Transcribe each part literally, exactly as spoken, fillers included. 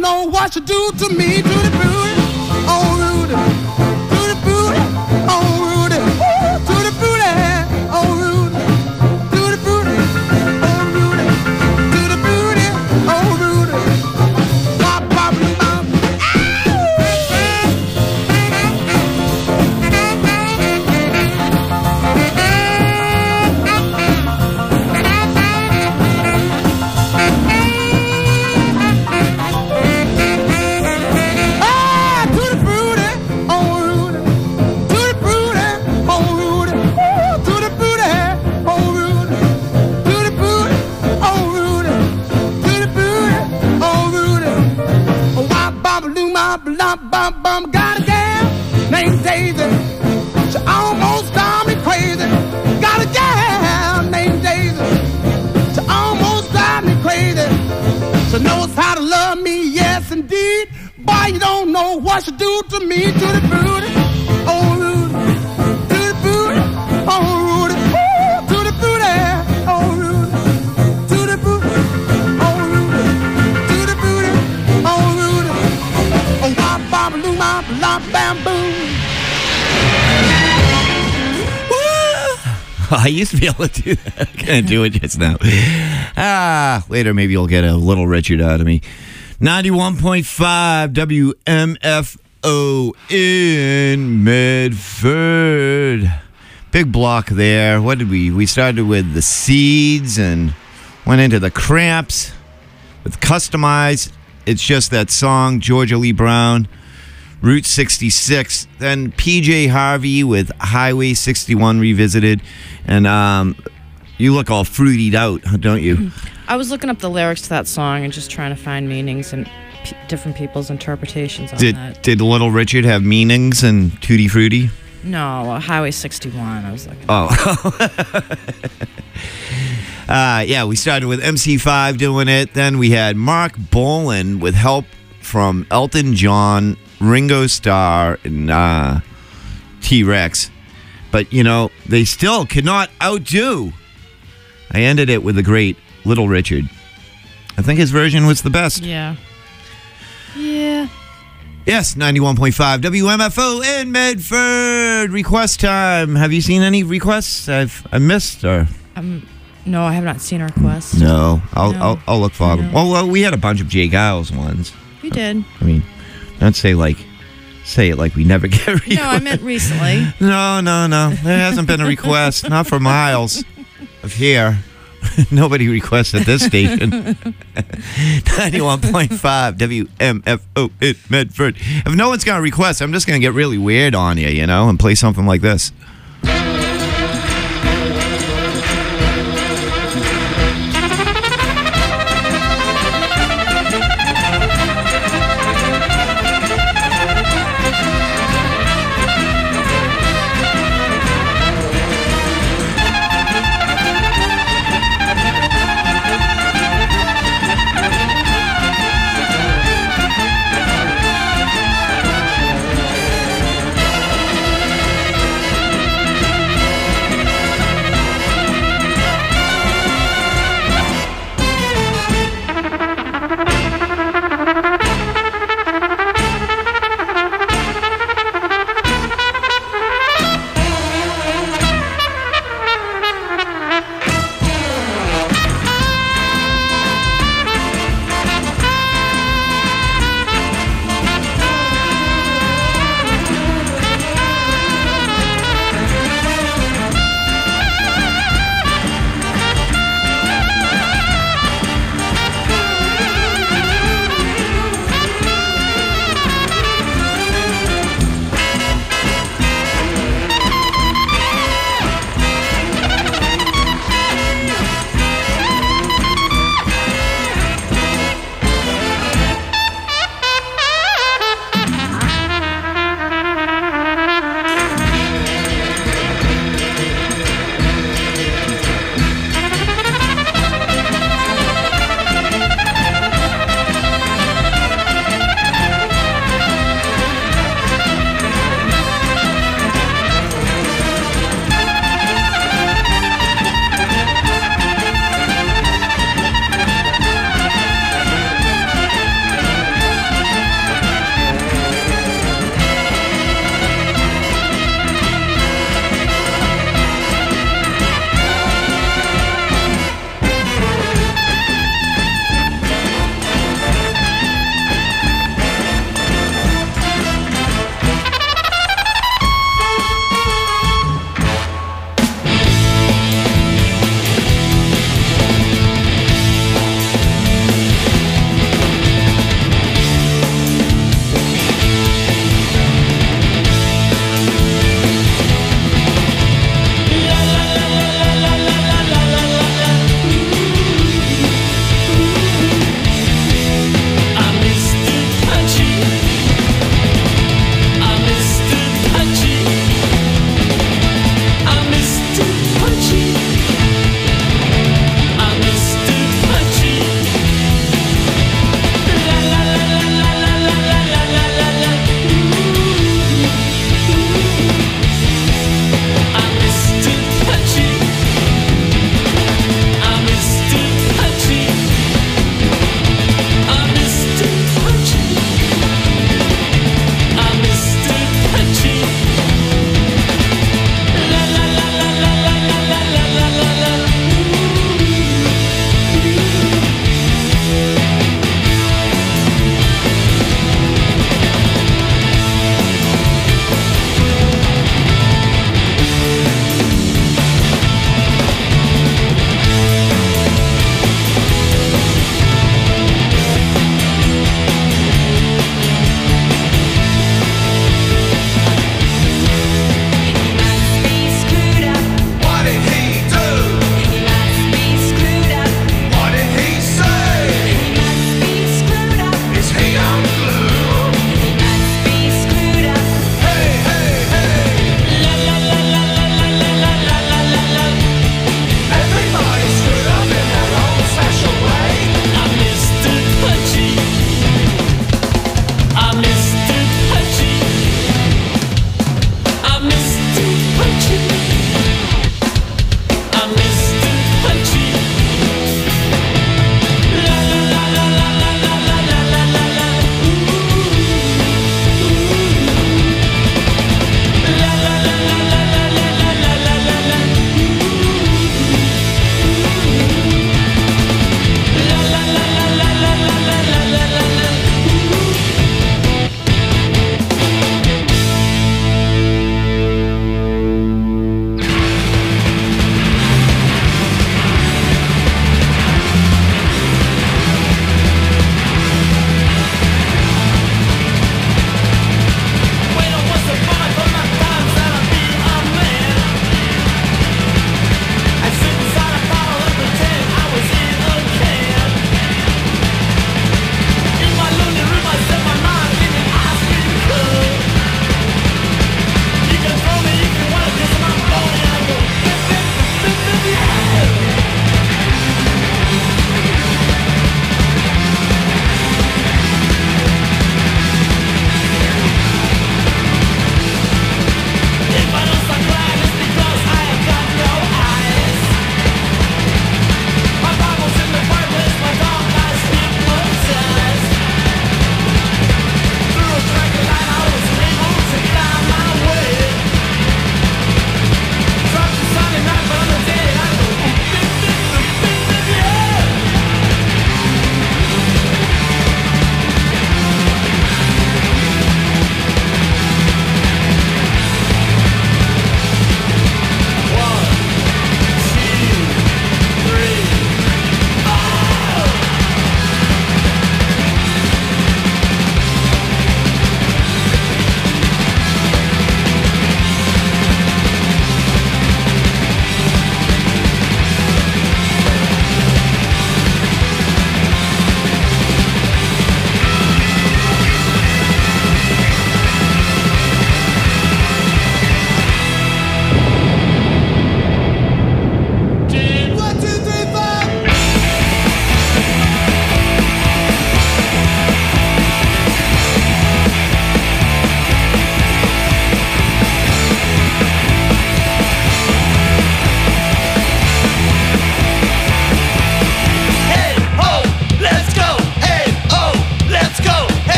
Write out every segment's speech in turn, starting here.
don't know what you do to me, to the booty, oh Rudy, to the booty, oh Rudy, Ooh, to the booty, oh Rudy, to the booty, oh Rudy, to the booty, oh Rudy. Bop, bop, bop. Bum, bum, got a gal named Daisy. She almost drive me crazy. Got a gal named Daisy. She almost drive me crazy. She knows how to love me, yes indeed. Boy, you don't know what she do to me, to the booty, oh Rudy, to the booty, oh Rudy, Ooh, to the booty, oh Rudy, to the booty, oh Rudy, to the booty, oh Rudy. Oh, bop, bop, loo, bop, lop, bam, boom. I used to be able to do that. I can't do it just now. Ah, later maybe you'll get a Little Richard out of me. ninety-one point five W M F O in Medford. Big block there. What did we? We started with the Seeds and went into the Cramps with Customized. It's Just That Song, Georgia Lee Brown, Route sixty-six, then P J Harvey with Highway sixty-one Revisited, and um, you look all fruitied out, don't you? I was looking up the lyrics to that song and just trying to find meanings and p- different people's interpretations on Did that. Did Little Richard have meanings and Tutti Frutti? No, Highway sixty-one, I was looking Oh. Uh, yeah, we started with M C five doing it. Then we had Mark Bolan with help from Elton John, Ringo Starr, and uh, T-Rex. But, you know, they still cannot outdo. I ended it with the great Little Richard. I think his version was the best. Yeah. Yeah. Yes, ninety-one point five W M F O in Medford. Request time. Have you seen any requests I've I missed? Or Um, no, I have not seen a request. No, I'll No. I'll, I'll look for them. No. Well, well, we had a bunch of Jay Giles ones. You did. I mean, don't say like, say it like we never get a request. No, I meant recently. No, no, no. There hasn't been a request. Not for miles of here. Nobody requests at this station. ninety-one point five W M F O in Medford. If no one's going to request, I'm just going to get really weird on you, you know, and play something like this.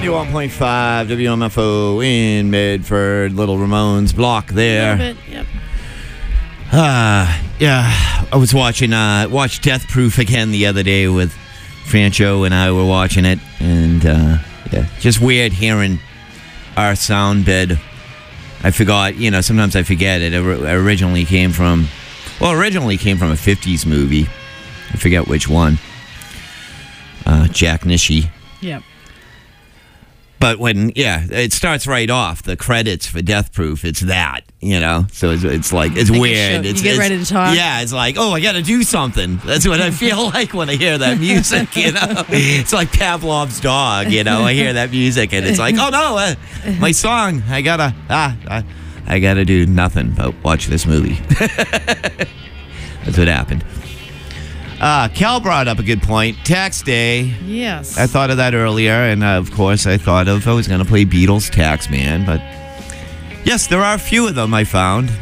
ninety-one point five W M F O in Medford, Little Ramones block A there. little bit, yep. Uh, yeah, I was watching, uh, watched Death Proof again the other day with Francho and I were watching it. And, uh, yeah, just weird hearing our sound bed. I forgot, you know, sometimes I forget it. It originally came from, well, originally came from a fifties movie. I forget which one. Uh, Jack Nishi. Yep. But when, yeah, it starts right off, the credits for Death Proof, it's that, you know? So it's, it's like, it's Like a weird. show. It's, You get it's, ready to talk? Yeah, it's like, oh, I got to do something. That's what I feel like when I hear that music, you know? It's like Pavlov's dog, you know? I hear that music and it's like, oh, no, uh, my song, I got to, ah, I, I got to do nothing but watch this movie. That's what happened. Uh, Cal brought up a good point. Tax Day. Yes. I thought of that earlier, and uh, of course I thought of I was going to play Beatles Taxman, but yes, there are a few of them I found.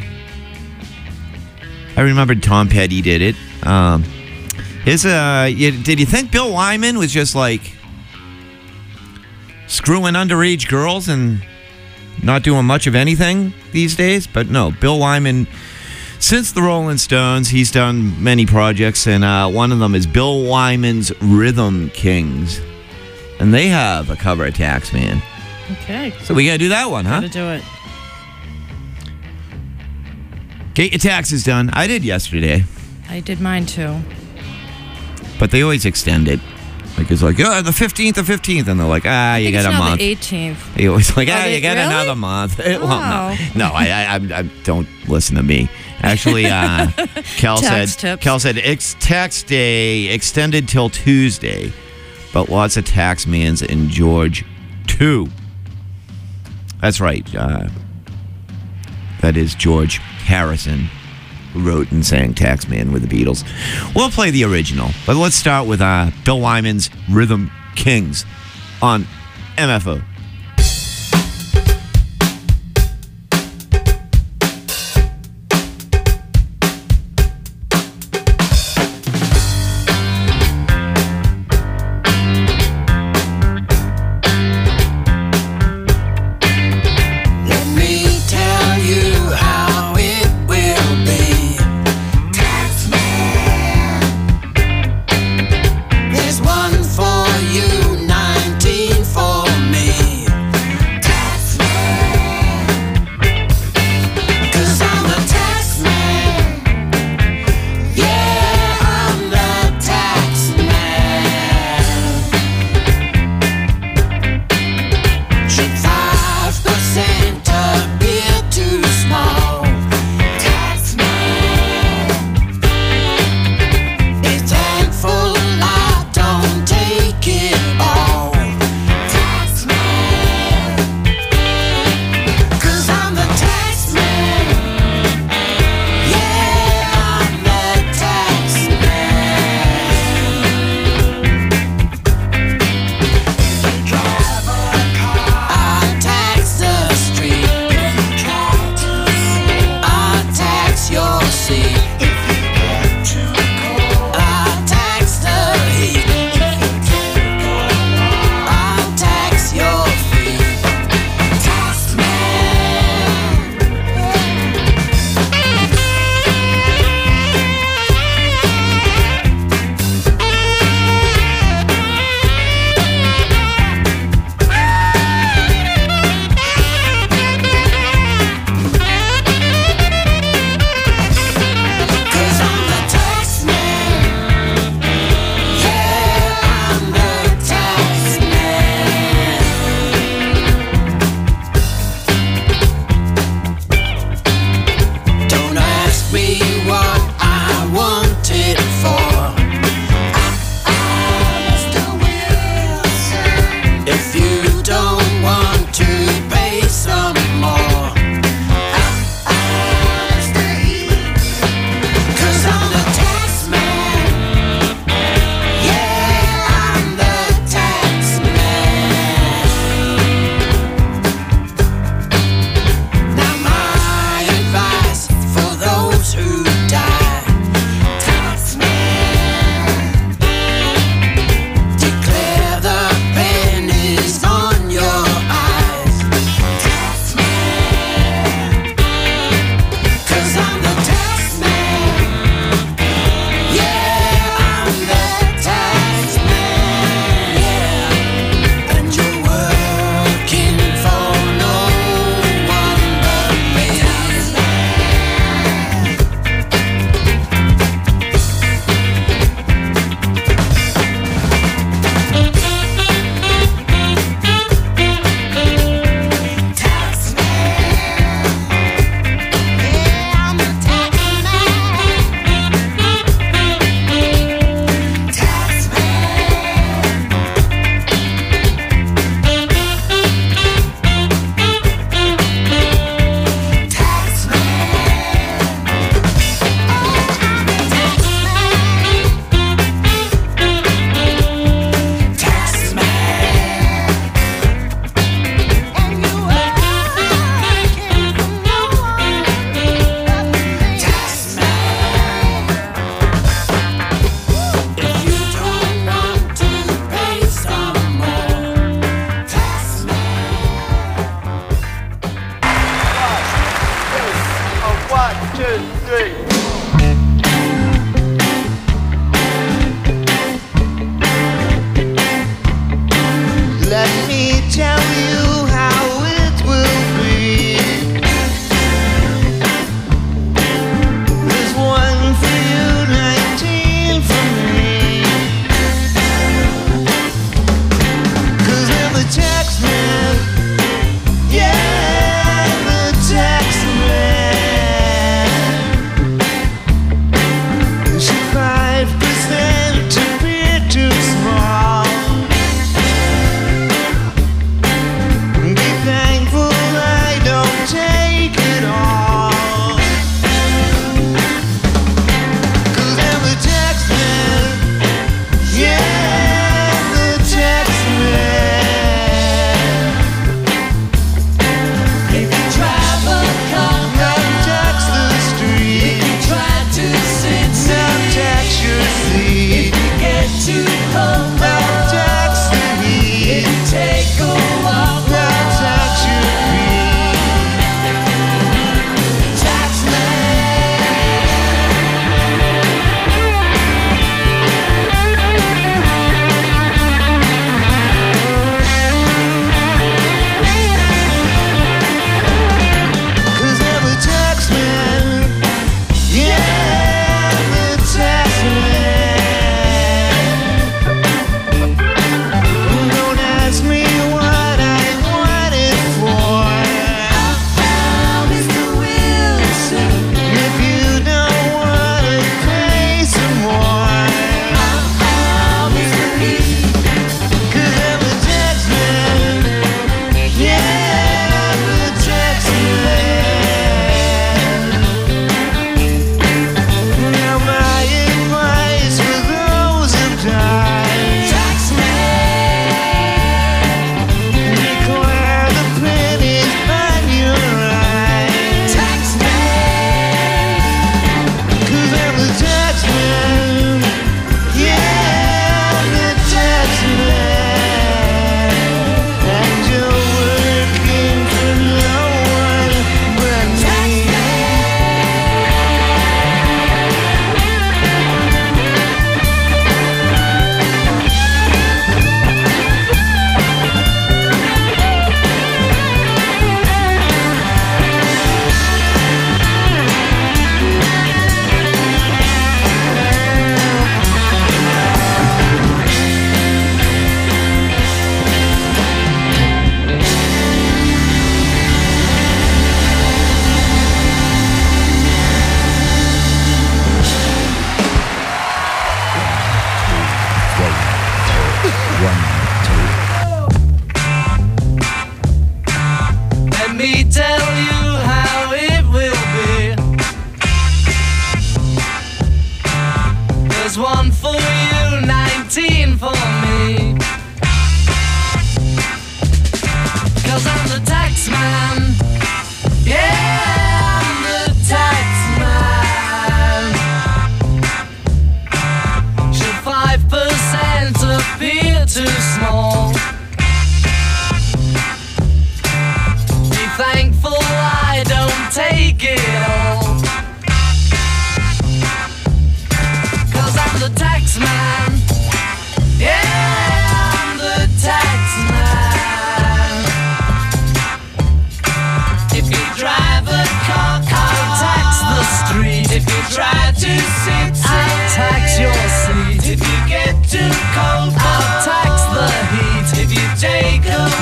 I remembered Tom Petty did it. Um, his, uh, you, did you think Bill Wyman was just like screwing underage girls and not doing much of anything these days? But no, Bill Wyman... Since the Rolling Stones, he's done many projects, and uh, one of them is Bill Wyman's Rhythm Kings. And they have a cover of Taxman. Okay. So we got to do that one, huh? Gotta do it. Get your taxes done. I did yesterday, I did mine too. but they always extend it. Like, it's like, oh, the fifteenth, the fifteenth. And they're like, ah, you got a it's now month. the eighteenth. They always like, ah, they- you got really? another month. well, Oh. no, no, I, I, I, I don't listen to me. Actually, uh, Kel Tax said, tips. Kel said, ex- tax day extended till Tuesday, but lots of Taxmans in George too. That's right. Uh, that is George Harrison, who wrote and sang Taxman with the Beatles. We'll play the original, but let's start with uh, Bill Wyman's Rhythm Kings on M F O. Let me tell you how it will be. Taxman, there's one for you, nineteen for me.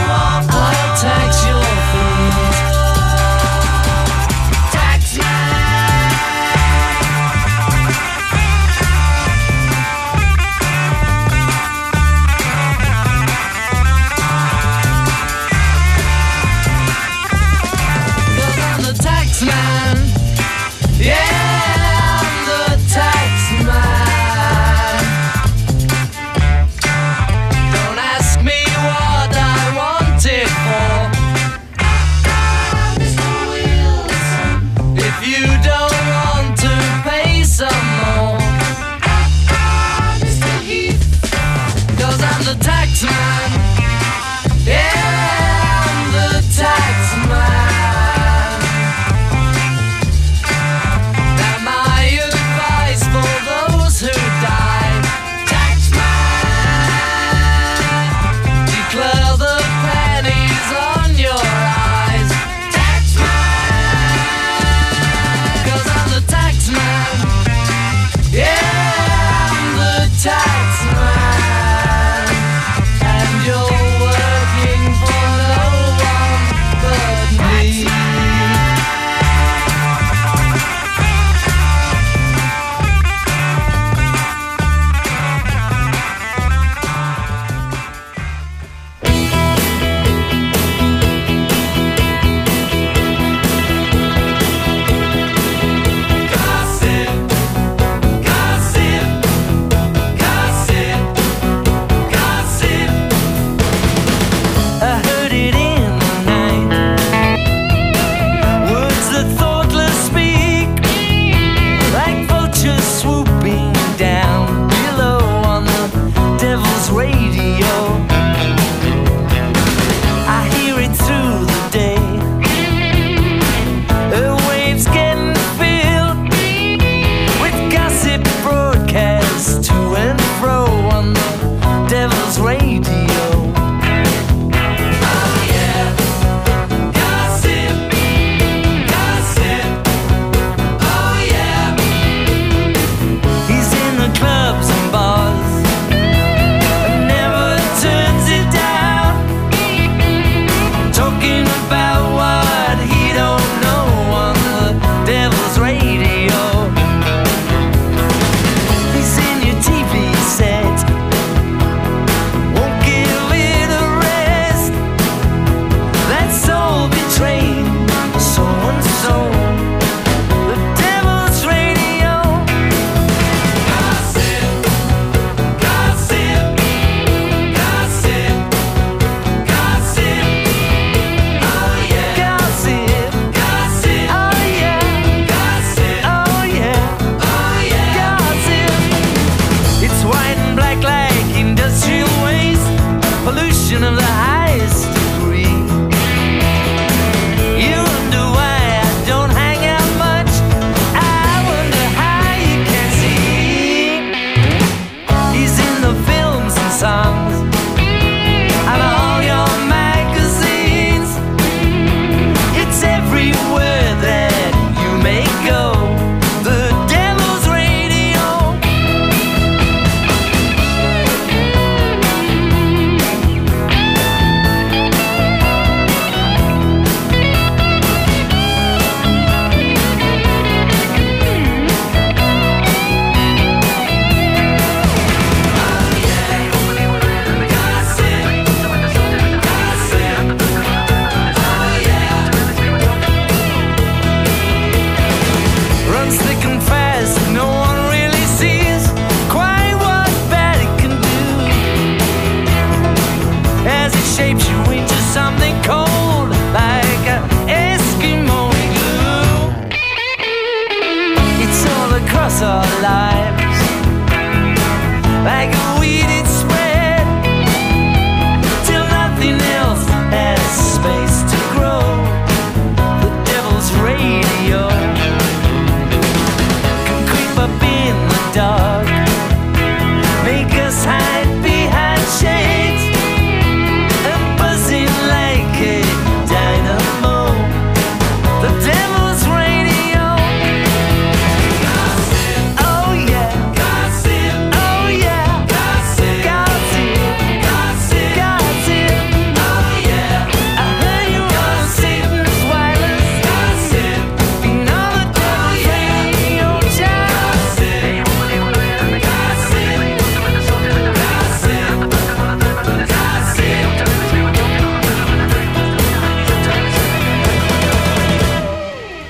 want, I'll tax your food. Taxman. Cause I'm the taxman. Yeah, I'm the taxman. Don't ask me what I wanted,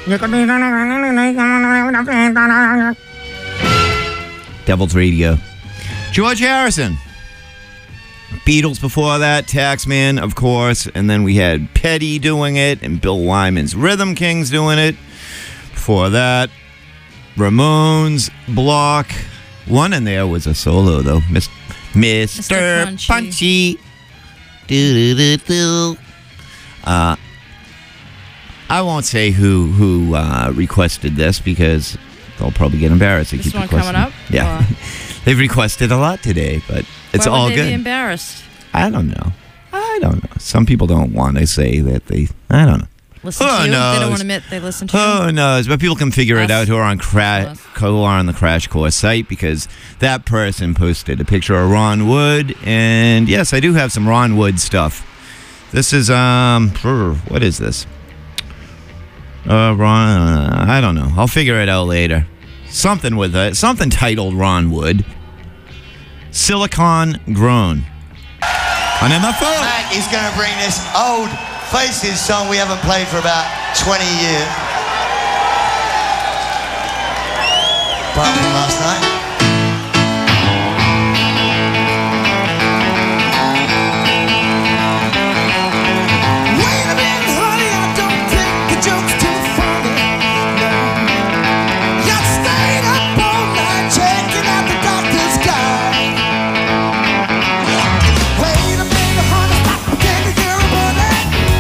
Devil's Radio. George Harrison. Beatles before that, Taxman, of course, and then we had Petty doing it, and Bill Wyman's Rhythm Kings doing it. Before that, Ramones, Block. One in there was a solo, though. Mister Mister Punchy. Punchy. Do-do-do-do. Uh, I won't say who who uh, requested this because they'll probably get embarrassed. They This keep one requesting. coming up? Yeah. Or- They've requested a lot today, but it's Why all would they good. be embarrassed? I don't know. I don't know. Some people don't want to say that they. I don't know. Listen Who to you. They knows? don't want to admit they listen to you. Who knows? But people can figure it Us. out who are on cra- Us. who are on the Crash Course site because that person posted a picture of Ron Wood, and yes, I do have some Ron Wood stuff. This is um, what is this? Uh, Ron. Uh, I don't know. I'll figure it out later. Something with it. Something titled Ron Wood. Silicon Grown. On M F O. Matt is going to bring this old Faces song we haven't played for about twenty years. Apart from last night. Wait a minute, honey, I don't think the joke's too funny. No. You stayed up all night checking out the doctor's guide. Wait a minute, honey, stop pretending you're a bully.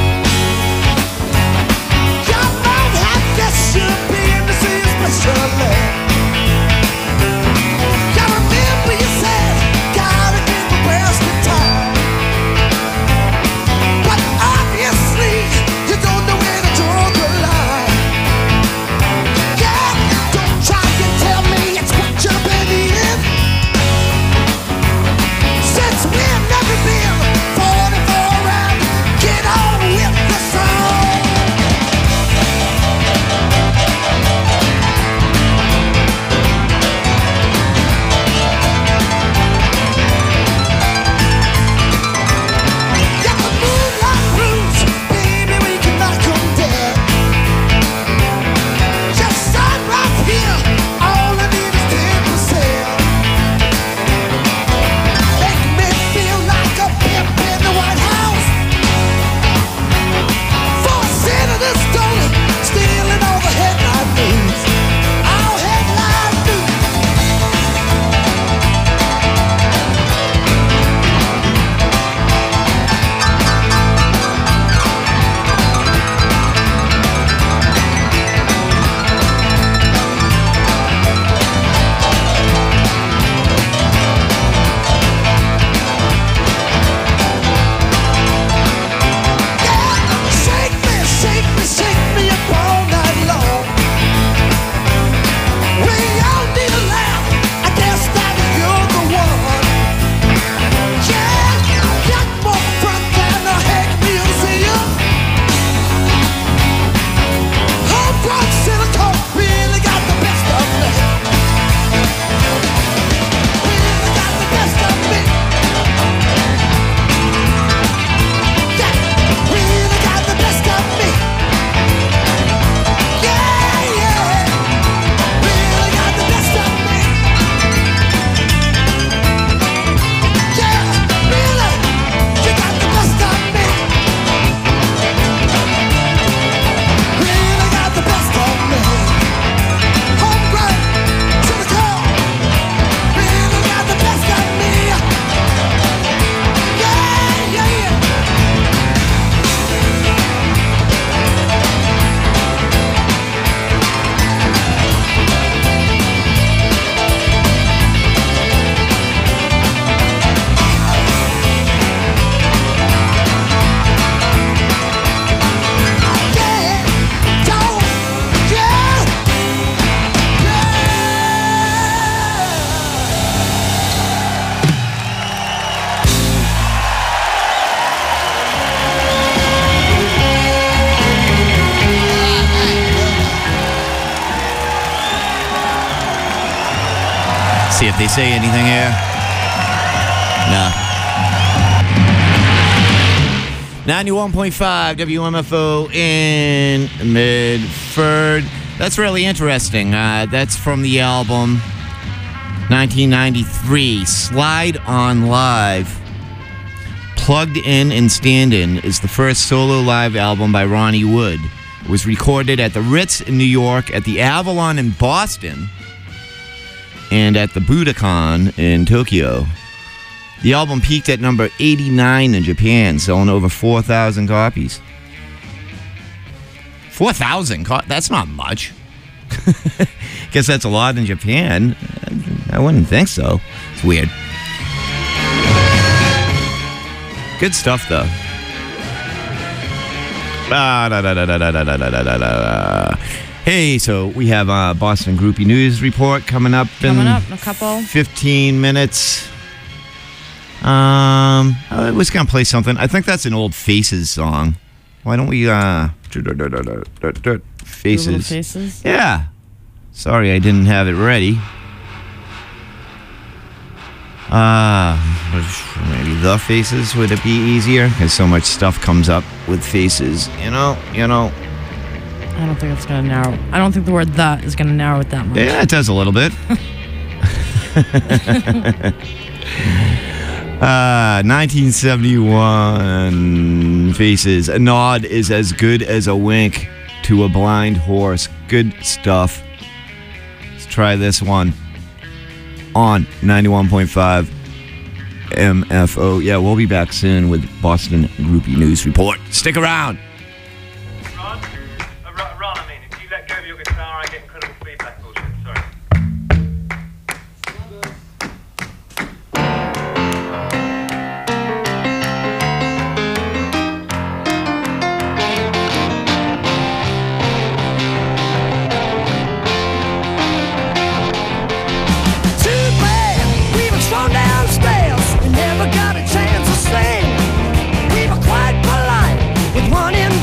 Your mouth had this should be in the sea, especially. You remember you said, gotta give a breast of time. But obviously, you don't know where to draw the line. Yeah, don't try and tell me it's what you believe. Since we've never been forty-four round, get on with the song. Yeah, the moonlight proves, baby, we can knock 'em dead. Just sign right here, all I need is ten percent. Make me feel like a pimp in the White House. For a senator stolen, stealing all the headline news. All headline news. Yeah, shake me, shake me, shake me up all night long. We all need a laugh. I guess that you're the one. Yeah, got more fun than a Hague Museum. Homegrown silicone really got the best of me. Really got the best of me. Yeah, really got the best of me. Yeah, yeah, really got the best of me. Yeah, really, you got the best of me. Really got the best of me. Homegrown silicone, really got the best of me. Yeah, yeah, yeah. Yeah, don't, yeah, See if they say anything here. No. ninety-one point five W M F O in Midford. That's really interesting. Uh, that's from the album nineteen ninety-three, Slide on Live. Plugged In and Stand In is the first solo live album by Ronnie Wood. It was recorded at the Ritz in New York, at the Avalon in Boston, and at the Budokan in Tokyo. The album peaked at number eighty-nine in Japan, selling over four thousand copies. four thousand? Co- that's not much. Guess that's a lot in Japan. I wouldn't think so. It's weird. Good stuff, though. Ah, da, da, da, da, da, da, da, da, da, da. Hey, so we have a Boston Groupie News Report coming up in Coming up in a couple. fifteen minutes. Um, I was going to play something. I think that's an old Faces song. Why don't we, uh, Faces. Little Faces. Yeah. Sorry, I didn't have it ready. Uh, maybe the Faces, would it be easier? Because so much stuff comes up with Faces, you know, you know. I don't think it's going to narrow. I don't think the word "the" is going to narrow it that much. Yeah, it does a little bit. uh, nineteen seventy-one Faces. A nod is as good as a wink to a blind horse. Good stuff. Let's try this one on ninety-one point five M F O. Yeah, we'll be back soon with Boston Groupie News Report. Stick around. Ron? Uh, Ron, Ron, I mean, if you let go of your guitar, I get incredible feedback. Bullshit, sorry. Too bad we were thrown downstairs. We never got a chance to sing. We were quite polite with one in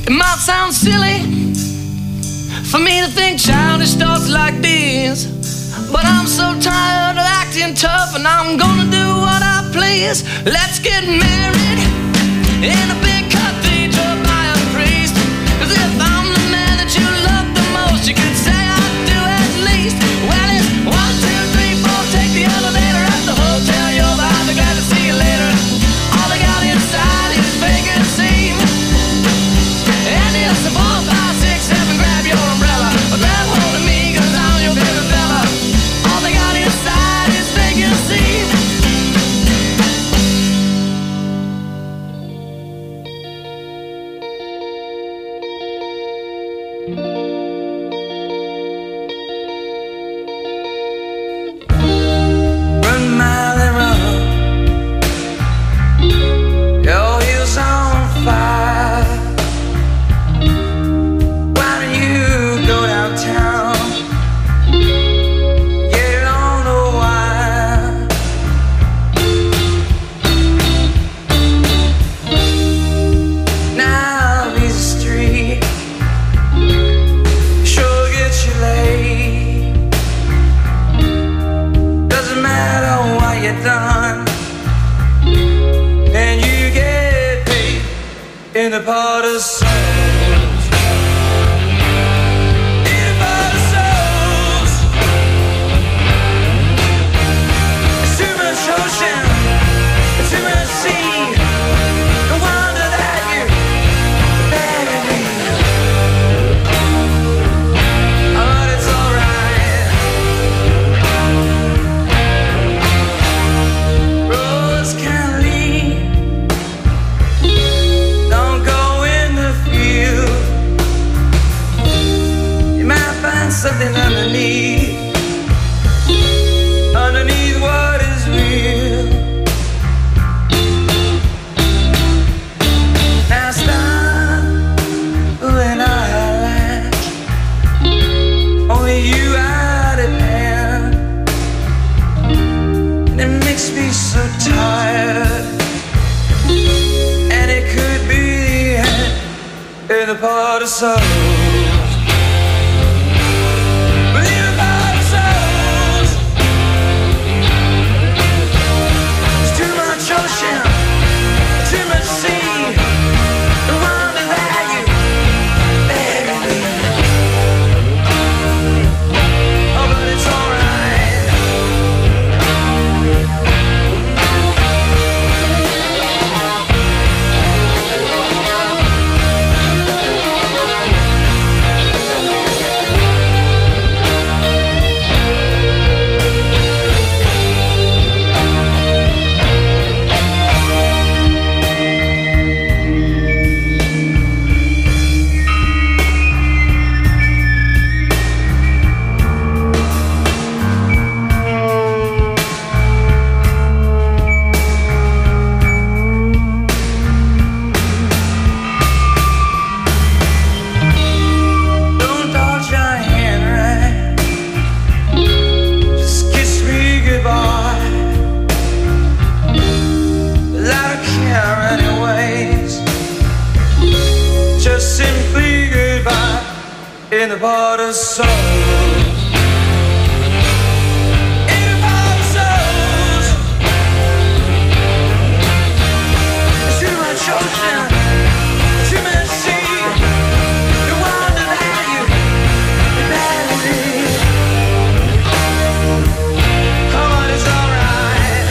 It might sound silly for me to think childish thoughts like these, but I'm so tired of acting tough, and I'm gonna do what I please. Let's get married in a big cathedral by a priest. 'Cause if I'm the man that you love the most, you could say I do at least. Well, it's one, two, three, four, take the elevator at the hotel. You'll be glad to see you later. All they got inside is vacancy. And it's a four, five, six, seven, grab your umbrella. Grab hold of me, 'cause I'm your baby fella. All they got inside is vacancy. Run, Miley, run. Your heels on fire. Why don't you go downtown? Get on the wire. Now he's a street. Sure gets you laid. Doesn't matter what you done, and you get paid in the pot of souls. In the pot of souls. It's too much ocean, it's too much sea. No wonder that you bury me. But it's alright. Rose can lead. Don't go in the field. You might find something underneath. Underneath what is real. Now stop when I latch. Only you out of hand. And it makes me so tired. And it could be the end in the pot of souls. But in the pot of souls, it's too much ocean, too much sea. No wonder that you bury me. Oh, but it's alright. Don't dodge your hand right. Just kiss me goodbye. Well, I don't care anyways. Just simply goodbye in the pot of souls. In the pot of souls. It's too much ocean, too much sea. No wonder that you bury me. Oh, but it's alright.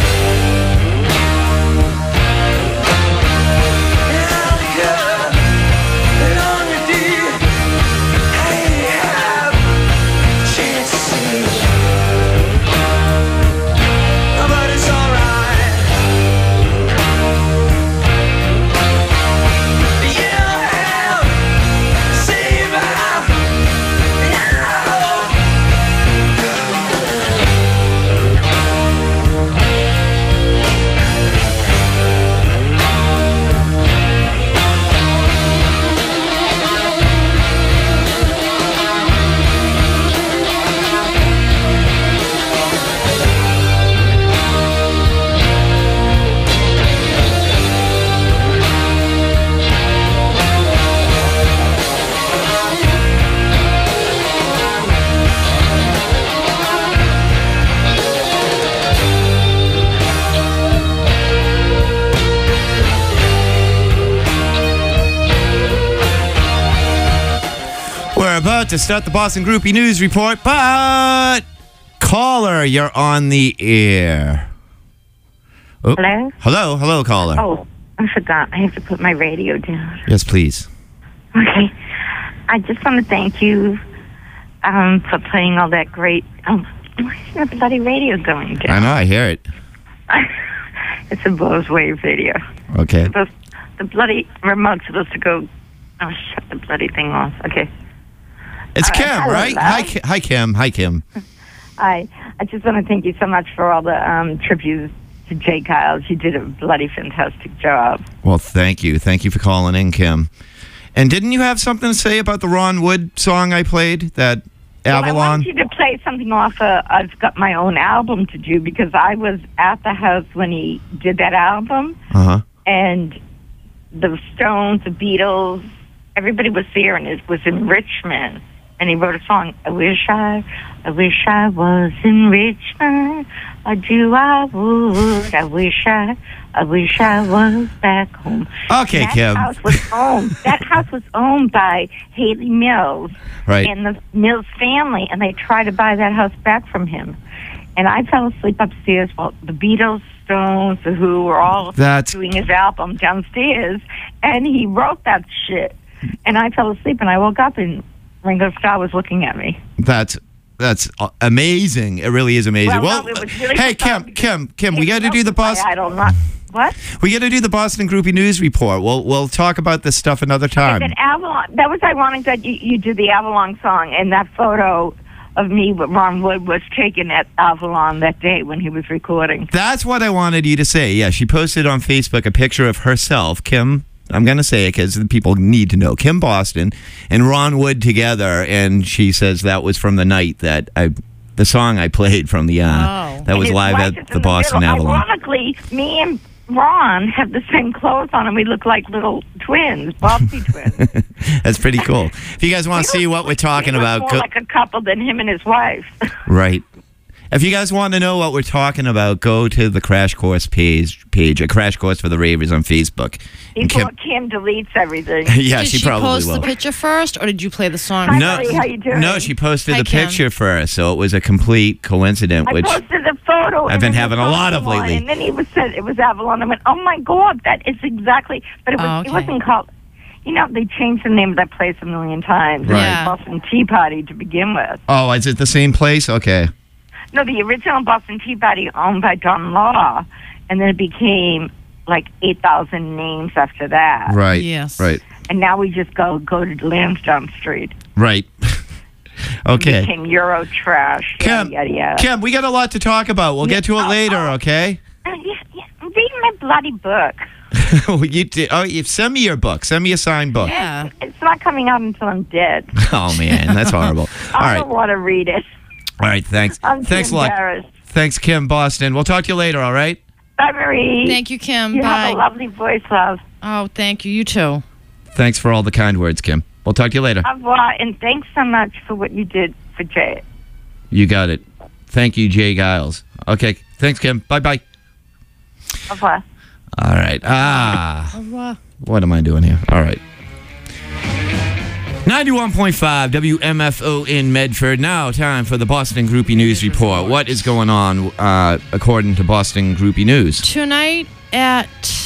Yeah, because it on your dear. Hey, have about to start the Boston Groupie News Report, but caller, you're on the air. Oh. Hello? Hello, hello, caller. Oh, I forgot. I have to put my radio down. Yes, please. Okay. I just want to thank you um, for playing all that great... Um, why is that bloody radio going down? I know, I hear it. It's a Bose Wave video. Okay. The, the bloody remote's supposed to go... Oh, shut the bloody thing off. Okay. It's All Kim, hello, right? love. Hi, Ki- hi, Kim. Hi, Kim. Hi. I just want to thank you so much for all the um, tributes to Jay Giles. You did a bloody fantastic job. Well, thank you. Thank you for calling in, Kim. And didn't you have something to say about the Ron Wood song I played, that Well, I Avalon? want you to play something off. Uh, I've got my own album to do because I was at the house when he did that album, Uh-huh. and the Stones, the Beatles, everybody was there, and it was in Richmond. And he wrote a song. I wish I, I wish I was in Richmond. I do, I would. I wish I, I wish I was back home. Okay, that Kim. House was owned, that house was owned by Haley Mills. Right. And the Mills family, and they tried to buy that house back from him. And I fell asleep upstairs while the Beatles, Stones, the Who were all That's- doing his album downstairs, and he wrote that shit. And I fell asleep, and I woke up, and Ringo Starr was looking at me. That's that's uh, amazing. It really is amazing. Well, Well, no, it was really hey, fun Kim, Kim, Kim, we It's got to do the my Boston. idol, not what? We got to do the Boston Groupie News Report. We'll we'll talk about this stuff another time. That Avalon. That was ironic that you, you did the Avalon song, and that photo of me with Ron Wood was taken at Avalon that day when he was recording. That's what I wanted you to say. Yeah, she posted on Facebook a picture of herself, Kim. I'm going to say it because the people need to know. Kim Boston and Ron Wood together, and she says that was from the night that I, the song I played from the, uh, Oh. that was And his live wife at is the in Boston middle. Avalon. Ironically, me and Ron have the same clothes on, and we look like little twins, Bobsy twins. That's pretty cool. If you guys want to see what we're talking we look about, more go, like a couple than him and his wife. right. If you guys want to know what we're talking about, go to the Crash Course page, page a Crash Course for the Ravers on Facebook. And Before Kim- Kim deletes everything. yeah, did she, she, probably post will. the picture first, or did you play the song? Hi, No, buddy, how you doing? no, she posted Hi, the Kim. picture first, so it was a complete coincidence. I Which posted the photo. I've and been then having the a lot of Avalon, lately. And then he was said it was Avalon. I went, oh my god, that is exactly. But it was. Oh, It okay. wasn't called. You know, they changed the name of that place a million times. Right. It was Yeah. Boston Tea Party to begin with. oh, is it the same place? Okay. No, the original Boston Tea Party owned by Don Law, and then it became like eight thousand names after that. Right. Yes. Right. And now we just go go to Lansdowne Street. Right. okay. Became Euro trash. Kim, Yada, yada, yada. Kim, we got a lot to talk about. We'll get to it Oh, later, oh. okay? Uh, yeah, yeah. I'm reading my bloody book. you do, oh, you send me your book. Send me a signed book. Yeah. It's not coming out until I'm dead. Oh man, that's horrible. All I right. don't want to read it. All right. Thanks. I'm Thanks too a lot. embarrassed. Thanks, Kim Boston. We'll talk to you later. All right. Bye, Marie. Thank you, Kim. You Bye. have a lovely voice, love. Oh, thank you. You too. Thanks for all the kind words, Kim. We'll talk to you later. Au revoir, and thanks so much for what you did for Jay. You got it. Thank you, Jay Giles. Okay. Thanks, Kim. Bye bye. Au revoir. All right. Ah. Au revoir. What am I doing here? All right. ninety-one point five W M F O in Medford. Now, time for the Boston Groupie News Report. What is going on uh, according to Boston Groupie News? Tonight at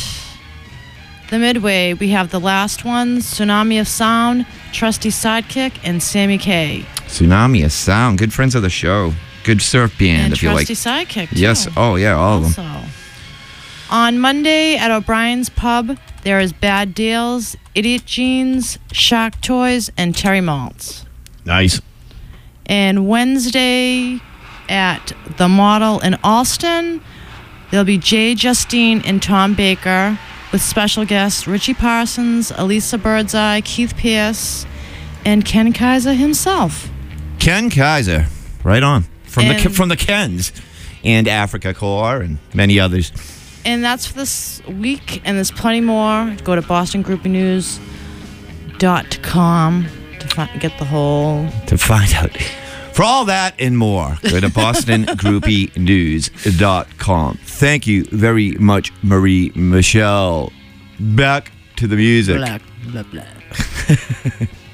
the Midway, we have the last ones, Tsunami of Sound, Trusty Sidekick, and Sammy K. Tsunami of Sound. Good friends of the show. Good surf band, And if you like. Trusty Sidekick, too. Yes. Oh, yeah, all of them. Also. On Monday at O'Brien's Pub, there is Bad Deals, Idiot Jeans, Shark Toys, and Terry Maltz. Nice. And Wednesday at The Model in Alston, there'll be Jay Justine and Tom Baker with special guests Richie Parsons, Elisa Birdseye, Keith Pierce, and Ken Kaiser himself. Ken Kaiser. Right on. From the And- from the Kens. And Africa Corps and many others. And that's for this week, and there's plenty more. Go to boston groupie news dot com to fi- get the whole... To find out. For all that and more, go to boston groupie news dot com. Thank you very much, Marie Michelle. Back to the music. Blah, blah, blah.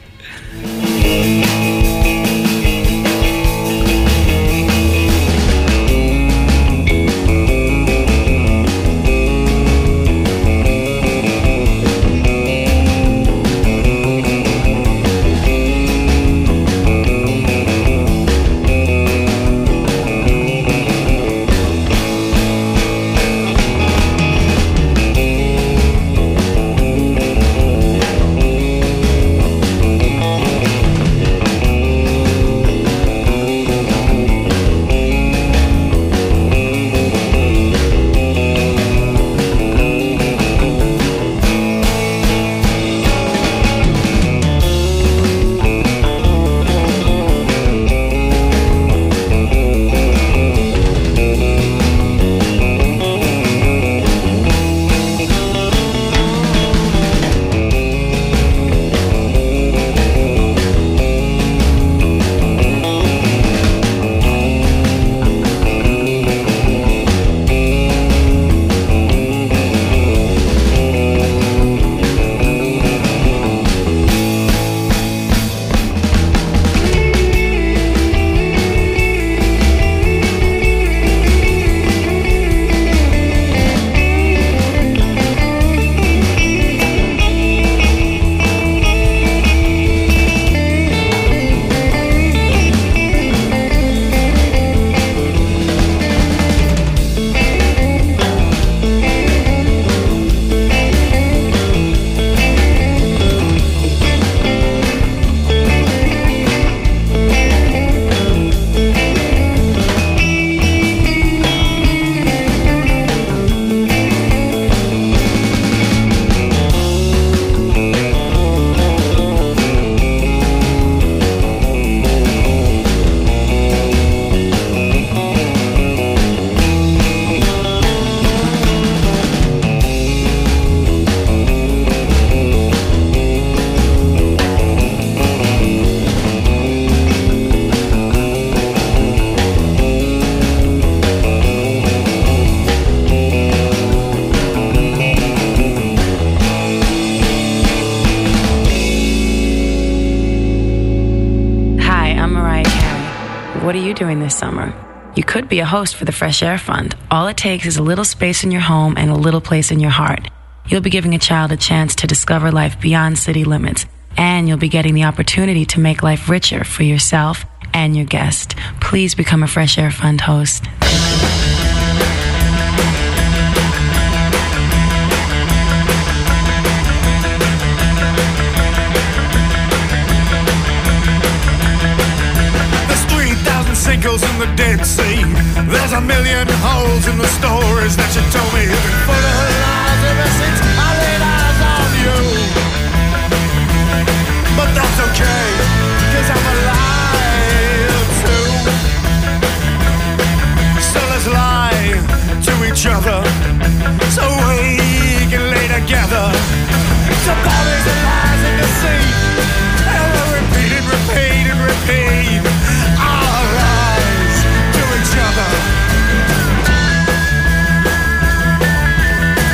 What are you doing this summer? You could be a host for the Fresh Air Fund. All it takes is a little space in your home and a little place in your heart. You'll be giving a child a chance to discover life beyond city limits, and you'll be getting the opportunity to make life richer for yourself and your guest. Please become a Fresh Air Fund host. Sinkholes in the Dead Sea. There's a million holes in the stories that you told me. You've been full of lies ever since I laid eyes on you. But that's okay, cause I'm alive too. So let's lie to each other so we can lay together. So bodies and lies and deceit, and we'll repeat and repeat and repeat our lies to each other.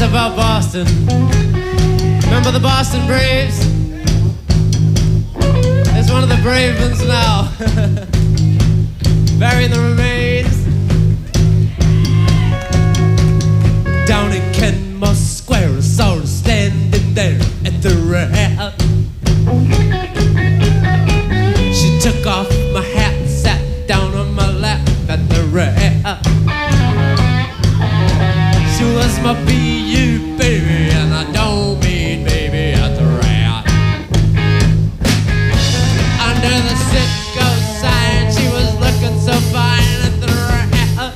It's about Boston. Remember the Boston Braves? There's one of the brave ones now. Burying the remains. Down in Kenmore Square, I saw her standing there at the rail. She took off my hat and sat down on my lap at the rail. She was my B U baby, and I don't mean baby at the rail. Under the Citgo sign, she was looking so fine at the rail.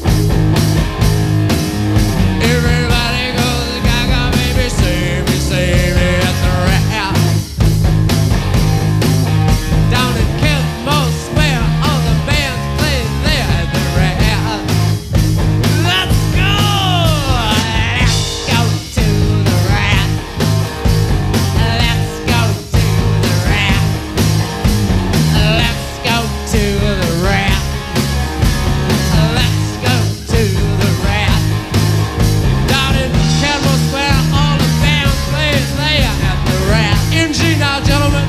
Everybody goes gaga, baby, save me, save me at the rail. Down in Kenmore Square, all the bands play there at the rail. Let's go! Let's go to the rail. Let's go to the rail. Let's go to the rail. Let's go to the rail. Down in Kenmore Square, all the bands play there at the rail. M G now, gentlemen.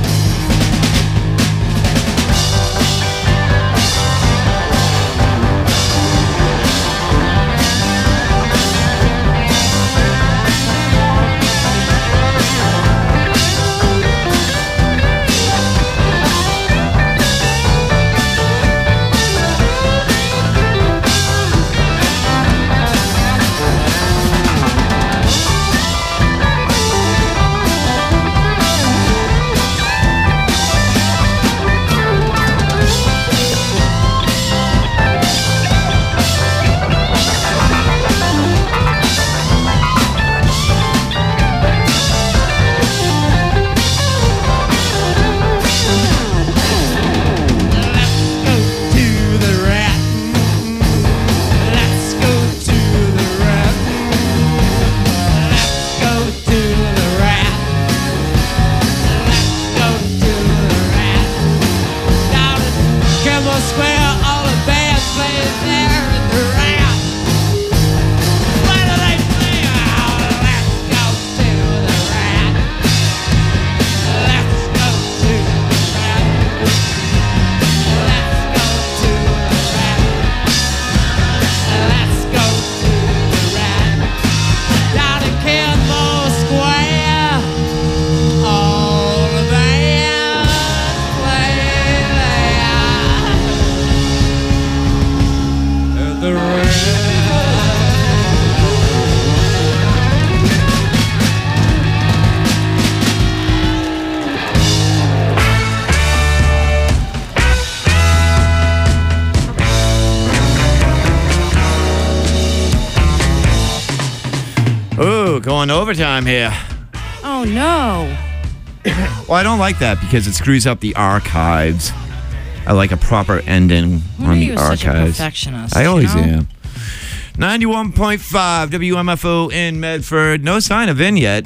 Ooh, going overtime here. Oh, no. Well, I don't like that because it screws up the archives. I like a proper ending When on are the you such a archives. perfectionist, I always you know? am. ninety-one point five W M F O in Medford. No sign of Vin yet.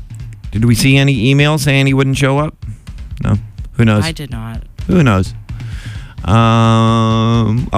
Did we see any emails saying he wouldn't show up? No. Who knows? I did not. Who knows? Um.